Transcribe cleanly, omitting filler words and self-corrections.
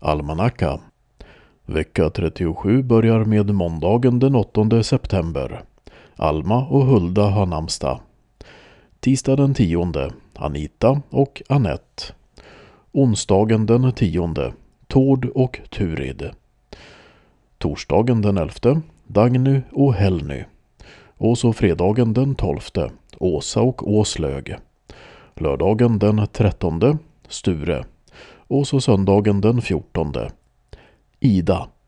Almanacka. Vecka 37 börjar med måndagen den 8 september. Alma och Hulda har namnsdag. Tisdag den 10, Anita och Annette. Onsdagen den 10, Tord och Turid. Torsdagen den 11, Dagny och Helny. Och så fredagen den 12, Åsa och Åslög. Lördagen den 13, Sture. Och så söndagen den 14, Ida.